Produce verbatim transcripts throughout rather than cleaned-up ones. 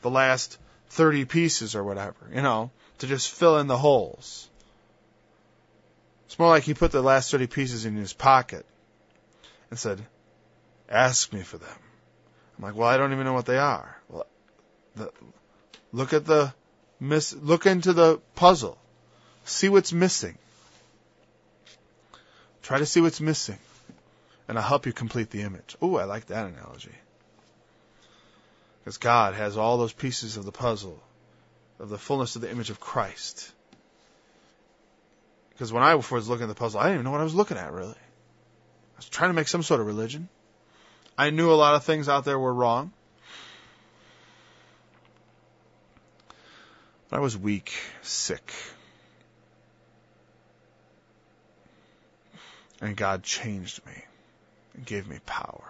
the last thirty pieces or whatever, you know, to just fill in the holes. It's more like he put the last thirty pieces in his pocket and said, ask me for them. I'm like, well, I don't even know what they are. Well, the, look at the, miss, look into the puzzle. See what's missing. Try to see what's missing. And I'll help you complete the image. Ooh, I like that analogy. Because God has all those pieces of the puzzle, of the fullness of the image of Christ. Because when I was looking at the puzzle, I didn't even know what I was looking at, really. I was trying to make some sort of religion. I knew a lot of things out there were wrong. But I was weak, sick. And God changed me and gave me power.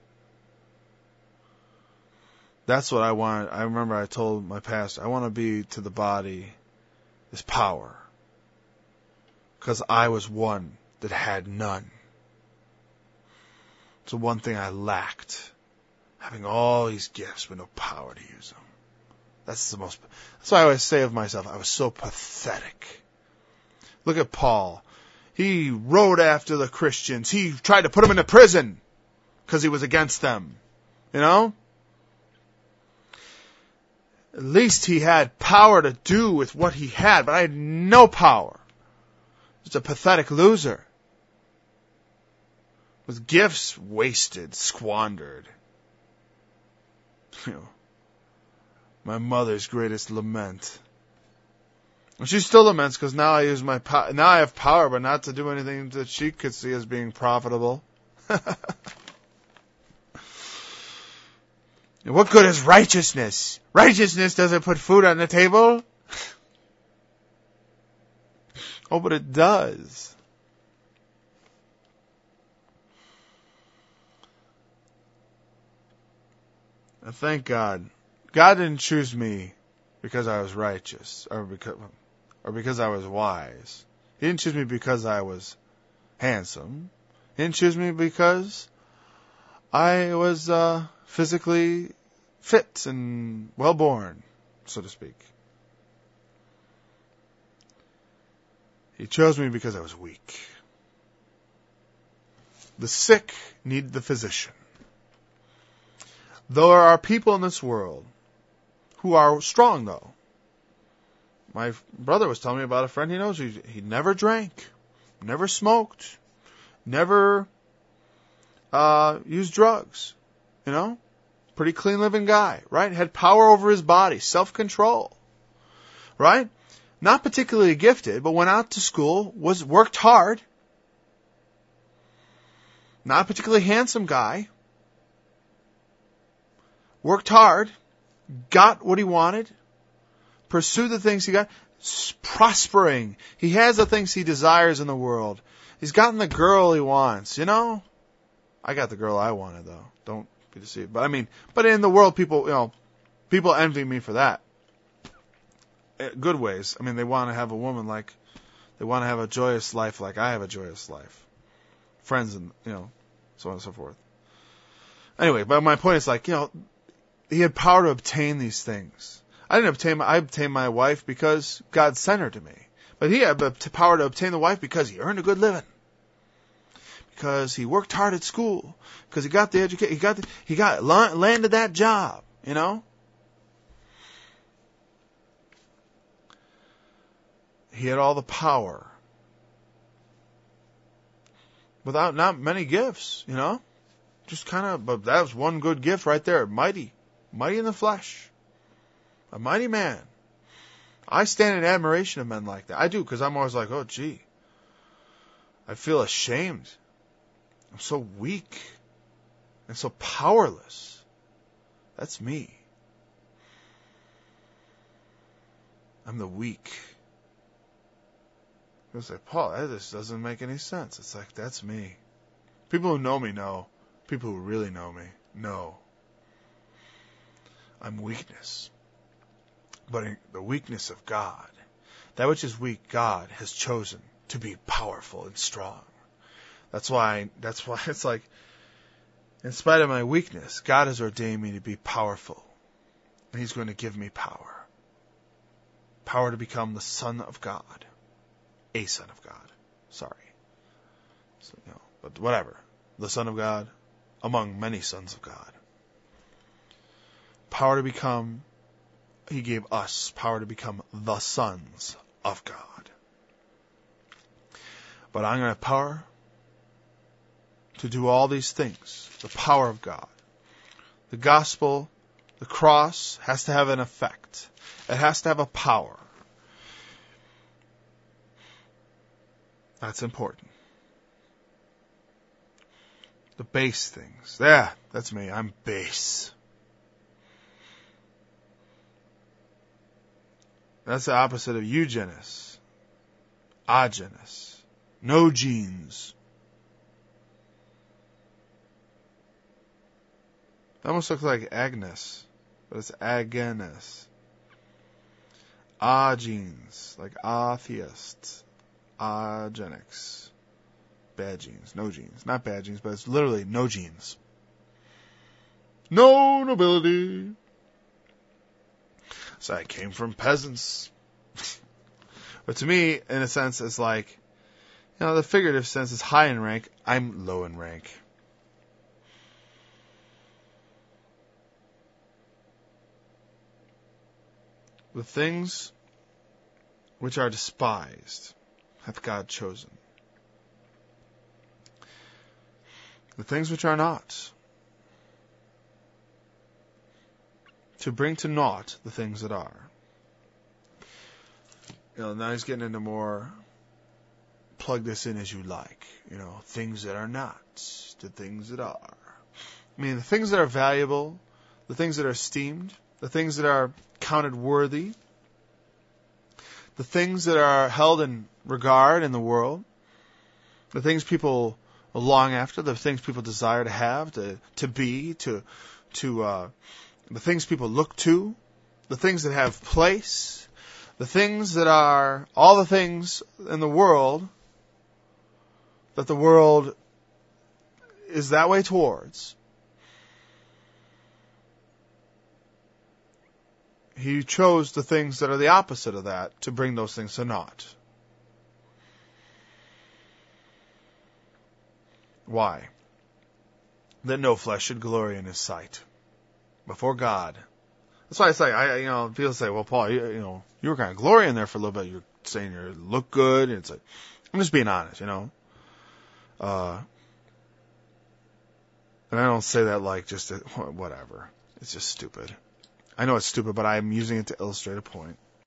That's what I wanted. I remember I told my pastor, I want to be to the body this power. Because I was one that had none. It's the one thing I lacked. Having all these gifts but no power to use them. That's the most, that's why I always say of myself, I was so pathetic. Look at Paul. He rode after the Christians. He tried to put them into prison because he was against them. You know? At least he had power to do with what he had, but I had no power. Just a pathetic loser. With gifts wasted, squandered. You know, my mother's greatest lament. And she still laments because now I use my po- now I have power, but not to do anything that she could see as being profitable. What good is righteousness? Righteousness doesn't put food on the table. Oh, but it does. I thank God. God didn't choose me because I was righteous or because or because I was wise. He didn't choose me because I was handsome. He didn't choose me because I was uh, physically fit and well-born, so to speak. He chose me because I was weak. The sick need the physician. There are people in this world who are strong, though. My brother was telling me about a friend he knows. He, he never drank, never smoked, never uh, used drugs. You know? Pretty clean living guy, right? Had power over his body, self-control, right? Not particularly gifted, but went out to school, was worked hard. Not a particularly handsome guy. Worked hard, got what he wanted, pursued the things he got, prospering. He has the things he desires in the world. He's gotten the girl he wants, you know? I got the girl I wanted, though. Don't be deceived. But I mean, but in the world, people, you know, people envy me for that. Good ways. I mean, they want to have a woman like, they want to have a joyous life like I have a joyous life. Friends and, you know, so on and so forth. Anyway, but my point is like, you know, he had power to obtain these things. I didn't obtain my, I obtained my wife because God sent her to me. But he had the power to obtain the wife because he earned a good living. Because he worked hard at school. Because he got the education, he got the, he got, landed that job, you know? He had all the power. Without not many gifts, you know? Just kind of, but that was one good gift right there. Mighty. Mighty in the flesh. A mighty man. I stand in admiration of men like that. I do, because I'm always like, oh, gee. I feel ashamed. I'm so weak. And so powerless. That's me. I'm the weak. People say, Paul, that just doesn't make any sense. It's like, that's me. People who know me know. People who really know me know. I'm weakness. But in the weakness of God, that which is weak, God has chosen to be powerful and strong. That's why, that's why it's like, in spite of my weakness, God has ordained me to be powerful And He's going to give me power. Power to become the Son of God. A Son of God. Sorry. So, you know, but whatever. The Son of God among many sons of God. Power to become, He gave us power to become the sons of God. But I'm going to have power to do all these things. The power of God. The gospel, the cross, has to have an effect. It has to have a power. That's important. The base things. Yeah, that's me. I'm base. That's the opposite of eugenous. Agenous. No genes. That almost looks like Agnes, but it's agonist. Ah genes, like atheists. Agenics. Bad genes, no genes. Not bad genes, but it's literally no genes. No nobility. So I came from peasants. But to me, in a sense, it's like, you know, the figurative sense is high in rank. I'm low in rank. The things which are despised hath God chosen. The things which are not, to bring to naught the things that are. You know, now he's getting into more, plug this in as you like. You know, things that are not to things that are. I mean, the things that are valuable, the things that are esteemed, the things that are counted worthy, the things that are held in regard in the world, the things people long after, the things people desire to have, to to be, to to uh, the things people look to, the things that have place, the things that are all the things in the world that the world is that way towards. He chose the things that are the opposite of that to bring those things to naught. Why? That no flesh should glory in His sight before God. That's why I say, I, you know, people say, well, Paul, you, you know, you were kind of glorying there for a little bit. You're saying you look good. And it's like, I'm just being honest, you know. Uh, and I don't say that like just, to, whatever. It's just stupid. I know it's stupid, but I'm using it to illustrate a point.